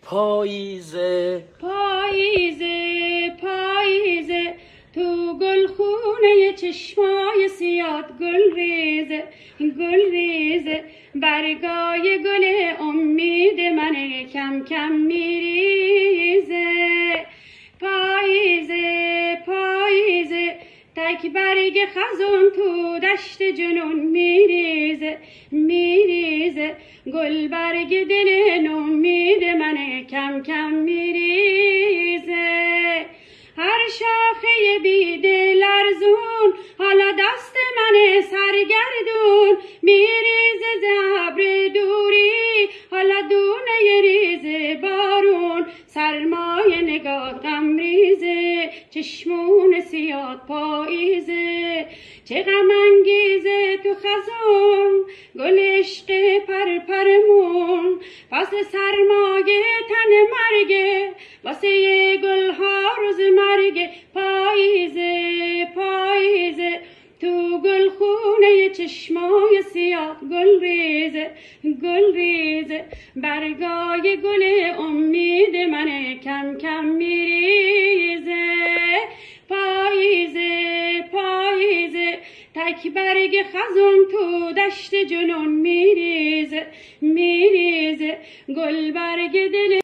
پاییزه پاییزه پاییزه تو گلخونه چشمای سیاد گل ریزه برگای گل امید من کم کم میریزه پاییزه پاییزه تک برگ خزون تو دشت جنون میریزه گل برگ دل نومید من کم کم میریزه هر شاخه بیده لرزون حالا دست من سرگردون میریزه ز ابر دوری حالا دونه ریزه بارون سرمای نگاه غم ریزه چشمون سیاد پاییزه چه غم انگیزه تو خزون گل عشق پرمون فصل سرمایه تن مرگه واسه گلها روز مرگه پاییزه پاییزه تو گلخونه چشمای سیاه گل ریزه برگای گل امید من کم کم میریزه پاییزه پاییزه تک برگ خزون تو دشت جنون میریزه گل برگ دل